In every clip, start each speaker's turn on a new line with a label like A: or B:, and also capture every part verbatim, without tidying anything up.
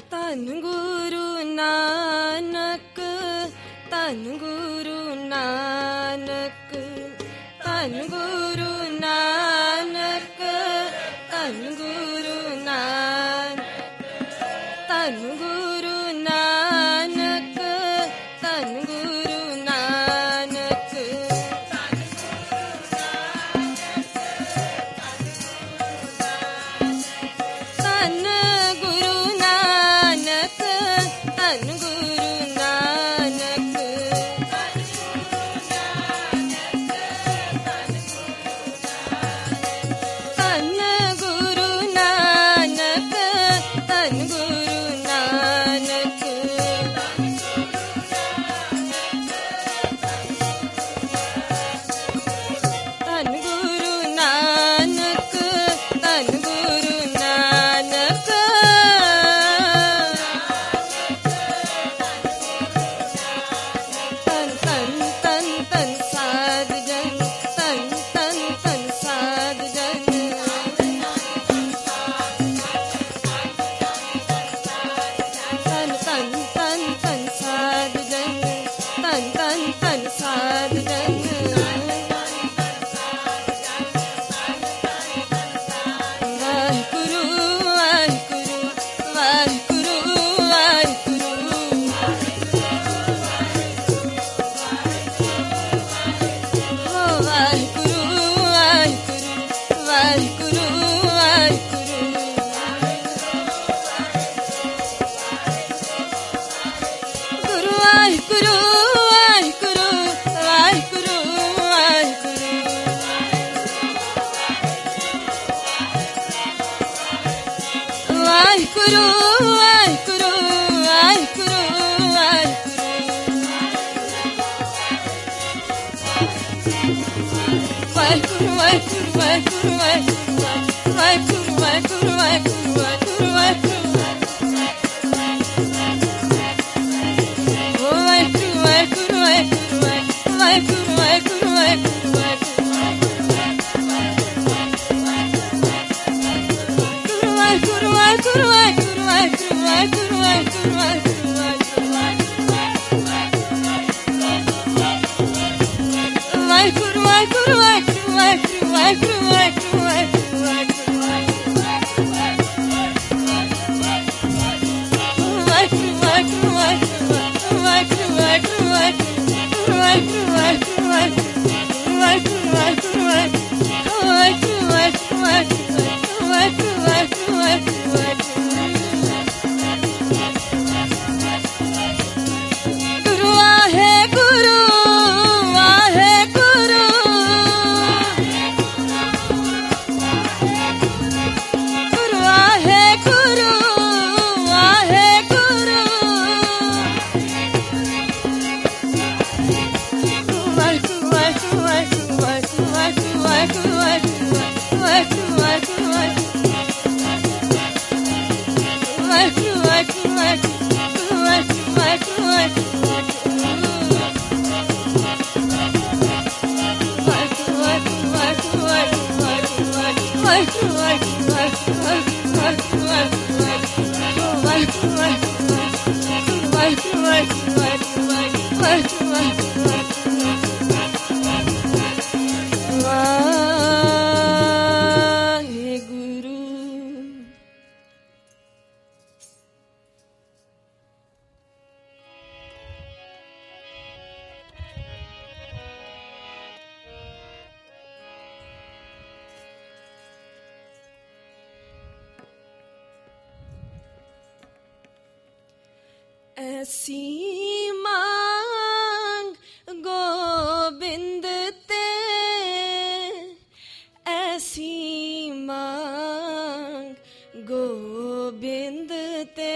A: ਧੰਨ ਗੁਰੂ ਨਾਨਕ, ਧੰਨ ਗੁਰੂ ਨਾਨਕ, ਧੰਨ ਗੁਰੂ ਨਾਨਕ, ਧੰਨ ਗੁਰੂ ਨਾਨਕ, ਧੰਨ ਗੁਰੂ ਨਾਨਕ, ਧੰਨ ਗੁਰੂ ਨਾਨਕ, ਧੰਨ ਗੁਰੂ ਨਾਨਕ, ਧੰਨ ਗੁਰੂ ਨਾਨਕ, ਧੰਨ ਗੁਰੂ ਨਾਨਕ, ਧੰਨ ਗੁਰੂ ਨਾਨਕ, ਧੰਨ ਗੁਰੂ ਨਾਨਕ, ਧੰਨ ਗੁਰੂ ਨਾਨਕ, ਧੰਨ ਧੰਨ ਧੰਨ ਧੰਨ ਸਾਧ ਜਨ, ਧੰਨ ਧੰਨ ਧੰਨ ਸਾਧ ਜਨ, ਧੰਨ ਧੰਨ ਧੰਨ ਧੰਨ ਸਾਧ ਜਨ, ਧੰਨ ਧੰਨ ਧੰਨ ਸਾਧ ਜਨ, ਵਾਹਿਗੁਰੂ ਵਾਹਿਗੁਰੂ ਵਾਹਿਗੁਰੂ ਵਾਹਿਗੁਰੂ, ਓ ਵਾਹਿਗੁਰੂ ਵਾਹਿਗੁਰੂ ਵਾਹਿਗੁਰੂ ਵਾਹਿਗੁਰੂ, ਗੁਰੂ ਵਾਹਿਗੁਰੂ ਵਾਹਿਗੁਰੂ ਵਾਹਿਗੁਰੂ ਵਾਹਿਗੁਰੂ, ਵਾਹਿਗੁਰੂ ਵਾਹਿਗੁਰੂ ਵਾਹਿਗੁਰੂ ਵਾਹਿਗੁਰੂ, ਵਾਹਿਗੁਰੂ ਵਾਹਿਗੁਰੂ ਵਾਹਿਗੁਰੂ ਵਾਹਿਗੁਰੂ ਵਾਹਿਗੁਰੂ ਵਾਹਿਗੁਰੂ ਵਾਹਿਗੁਰੂ ਵਾਹਿਗੁਰੂ, ਓ ਵਾਹਿਗੁਰੂ ਵਾਹਿਗੁਰੂ ਵਾਹਿਗੁਰੂ ਵਾਹਿਗੁਰੂ ਵਾਹਿਗੁਰੂ ਵਾਹਿਗੁਰੂ ਵਾਹਿਗੁਰੂ, ਵਾਹਿਗੁਰੂ ਵਾਹਿਗੁਰੂ ਵਾਹਿਗੁਰੂ ਵਾਹਿਗੁਰੂ ਵਾਹਿਗੁਰੂ ਵਾਹਿਗੁਰੂ ਵਾਹਿਗੁਰੂ ਵਾਹਿਗੁਰੂ, ਵਾਹਿਗੁਰੂ ਵਾਹਿਗੁਰੂ ਵਾਹਿਗੁਰੂ ਵਾਹਿਗੁਰੂ ਵਾਹਿਗੁਰੂ ਵਾਹਿਗੁਰੂ ਵਾਹਿਗੁਰੂ ਵਾਹਿਗੁਰੂ, ਵਾਹਿਗੁਰੂ ਵਾਹਿਗੁਰੂ ਵਾਹਿਗੁਰੂ ਵਾਹਿਗੁਰੂ ਵਾਹਿਗੁਰੂ ਵਾਹਿਗੁਰੂ ਵਾਹਿਗੁਰੂ ਵਾਹਿਗੁਰੂ ਵਾਹਿਗੁਰੂ ਵਾਹਿਗੁਰੂ ਵਾਹਿਗੁਰੂ ਵਾਹਿਗੁਰੂ ਵਾਹਿਗੁਰੂ ਵਾਹਿਗੁਰੂ ਵਾਹਿਗੁਰੂ ਵਾਹਿਗੁਰੂ ਵਾਹਿਗੁਰੂ, ਗੁਰੂ ਵਾਹਿਗੁਰੂ ਵਾਹਿਗੁਰੂ, ਗੁਰੂ ਵਾਹਿਗੁਰੂ ਵਾਹਿਗੁਰੂ, ਵਾਹਿਗੁਰੂ ਵਾਹਿਗੁਰੂ ਵਾਹਿਗੁਰੂ ਵਾਹਿਗੁਰੂ ਵਾਹਿਗੁਰੂ ਵਾਹਿਗੁਰੂ ਵਾਹਿਗੁਰੂ ਵਾਹਿਗੁਰੂ ਵਾਹਿਗੁਰੂ ਵਾਹਿਗੁਰੂ ਵਾਹਿਗੁਰੂ ਵਾਹਿਗੁਰੂ ऐसी मांग गोबिंद ते, ऐसी मांग गोबिंद ते,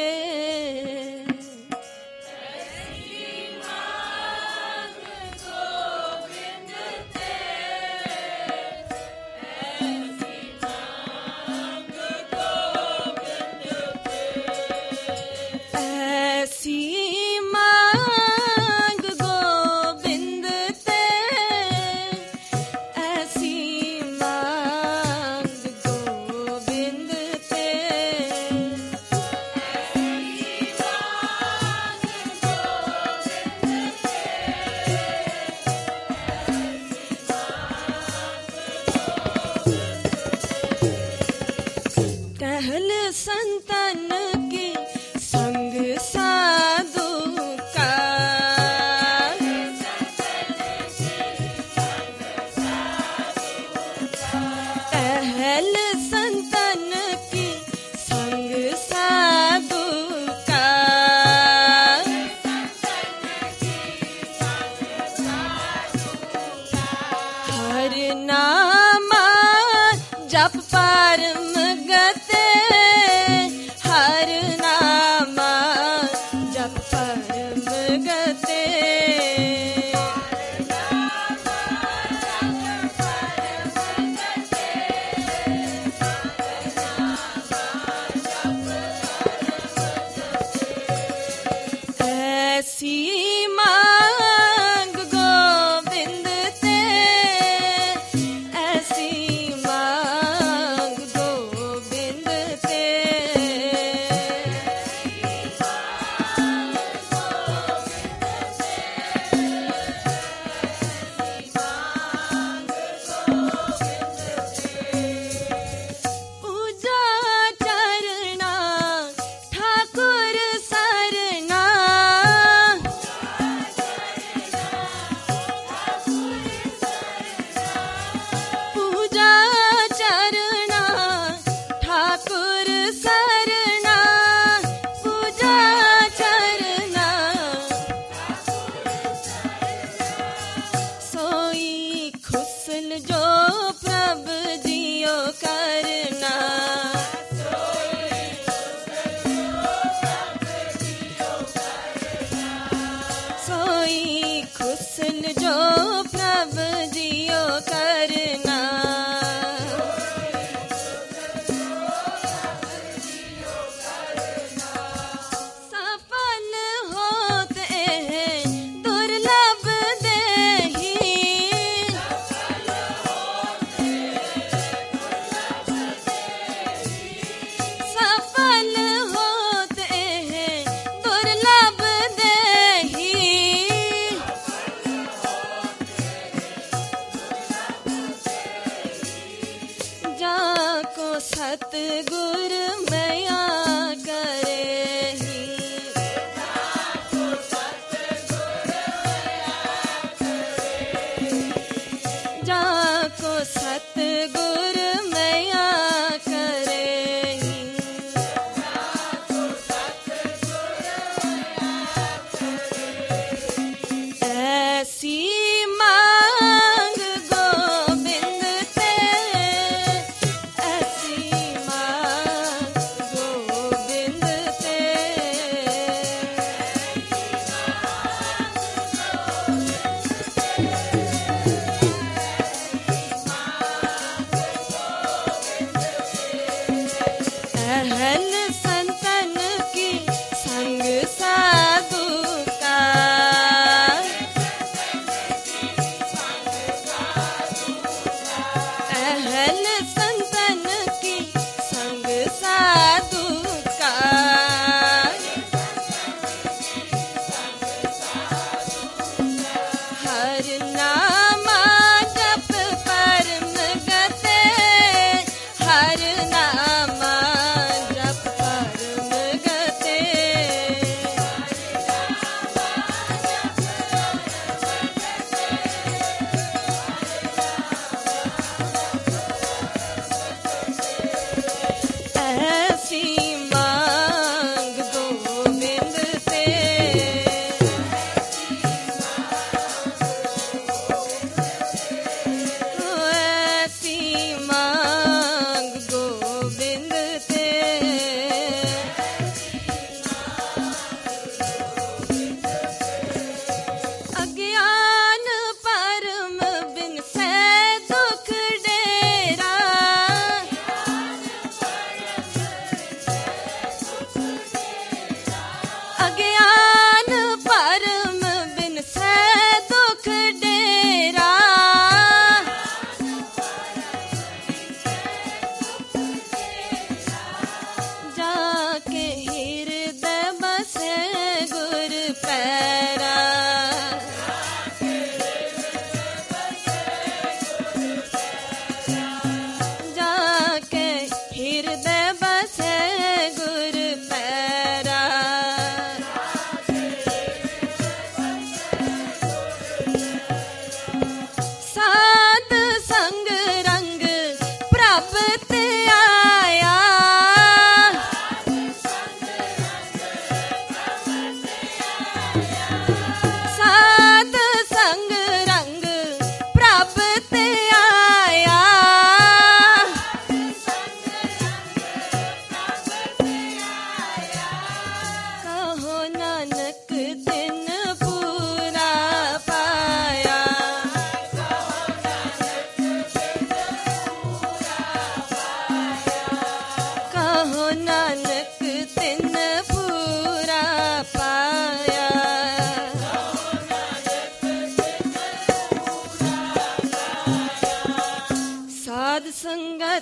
A: ऐसी ऐसी मांग गोविंद ते, ऐसी मांग गोविंद ते। पूजा चरना ठाकुर सरना, पूजा चरना ठाकुर सरना, पूजा चरना सोई खुसन जो प्रभ जियो करना। सोई खुसन जो प्रभ जियो करना। सफल होते हैं दुर्लभ देही, सफल होते हैं दुर्लभ देही। जाको सतगुर मया करेही, जाको सतगुर मया करेही। ऐसी मांग गोविंद ते, ऐसी मांग गोविंद ते।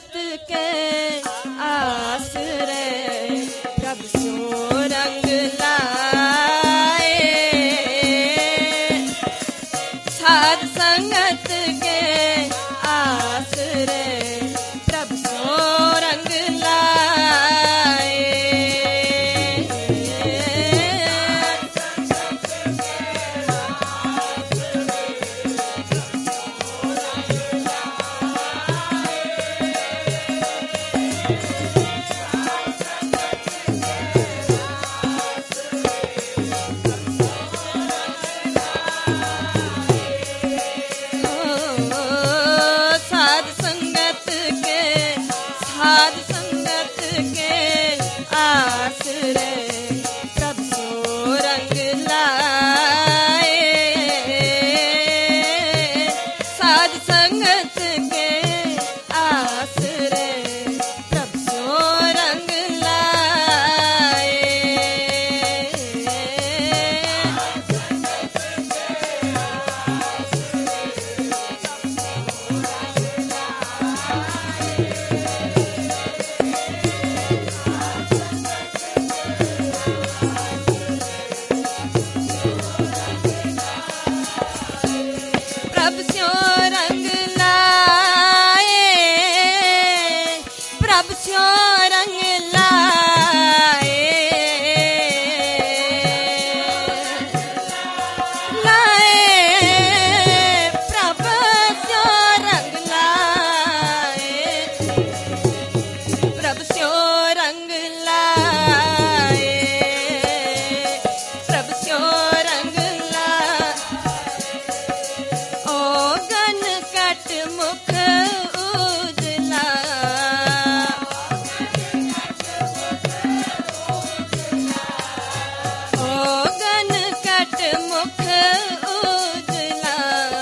A: संगत के आसरे प्रभु स्यों रंग लाए। साध संगत के आसरे प्रभु स्यों रंग लाए। साध संगत के आसरे प्रभु स्यों रंग लाए। साध संगत के आसरे प्रभु स्यों रंग लाए। प्रभु स्यों रंग लाए। प्रभु स्यों रंग लाए। लाए प्रभु स्यों रंग लाए। प्रभु स्यों रंग लाए। प्रभु स्यों रंग लाए। ओ गन कट मुख उजला। ओ गन कट मुख उजला।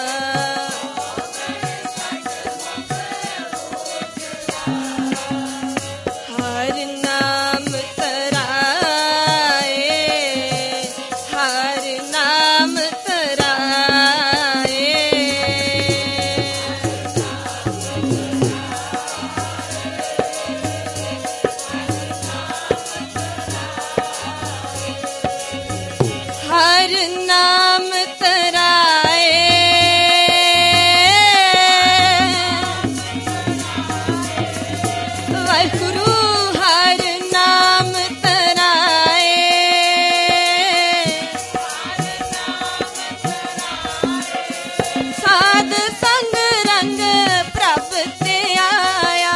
A: हर नाम तराए। हर नाम तराए। हर नाम तराए। वाहिगुरु हर नाम तराए। साध संग रंग प्रभ ते आया।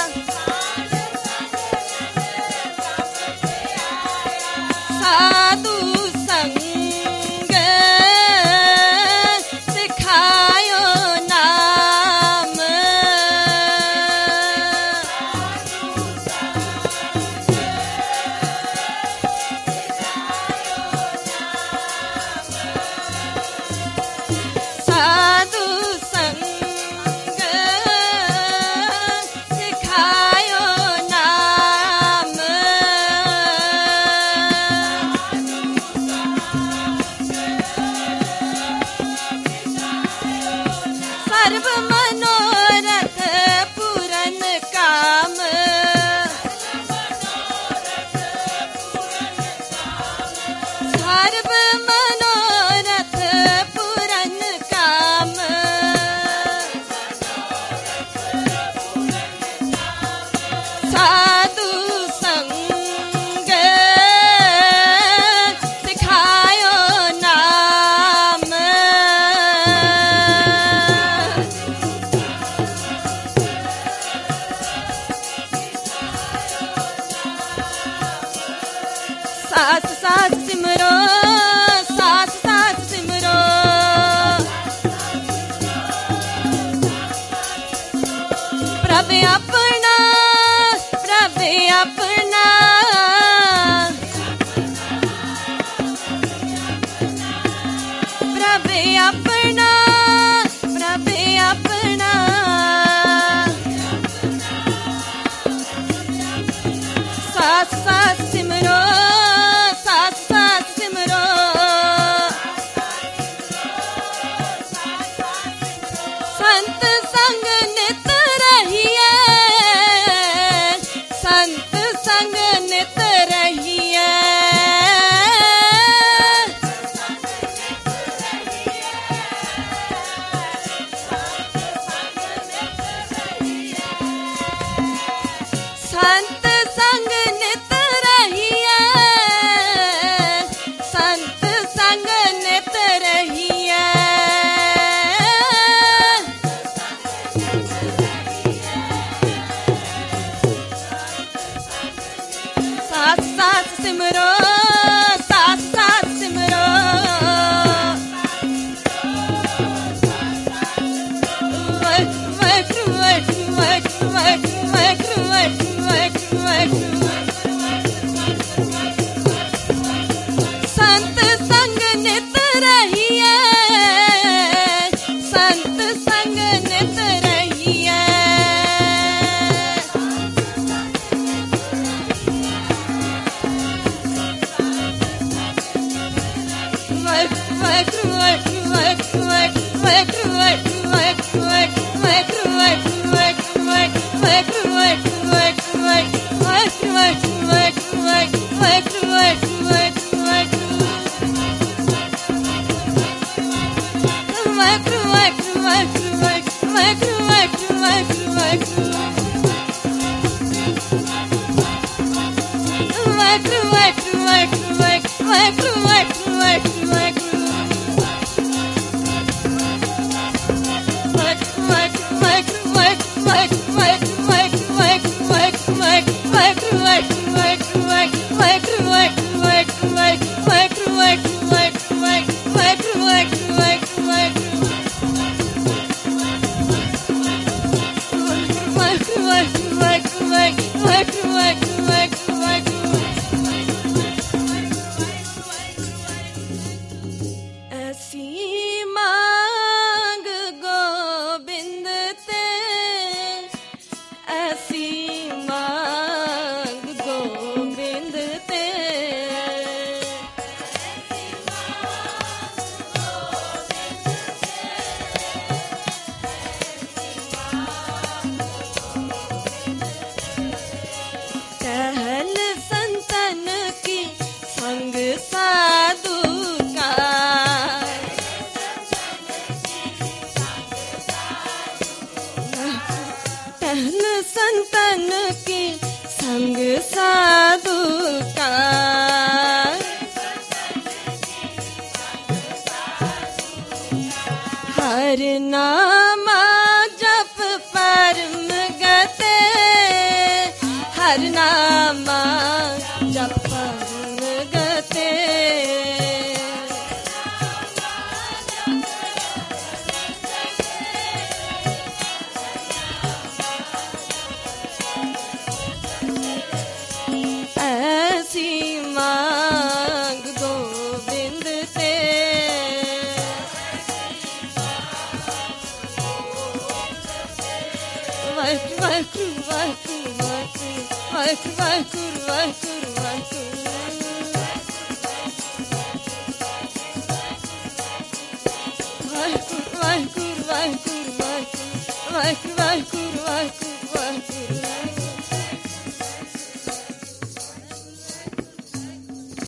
A: साधु संग सिखायो नाम। साधु संग सिखायो नाम। सर्व मनोरथ पूरन काम। सर्व मनोरथ पूरन काम। साधु संग सिखायो नाम। सास सास सिमरो। सास सास सिमरो। प्रभु अपना। प्रभु अपना। प्रभु अपना। प्रभु अपना। सास सास सिमरो। सास सास संतन की संग साधु का हर नामा जप परम गते हर नामा जप परम गते मांग गोविंद ते वाहिगुरु वाहिगुरु वाहिगुरु वाहिगुरु वाहिगुरु वाहिगुरु वाहिगुरु वाहिगुरु वाहिगुरु वाहिगुरु वाहिगुरु वाहिगुरु वाहिगुरु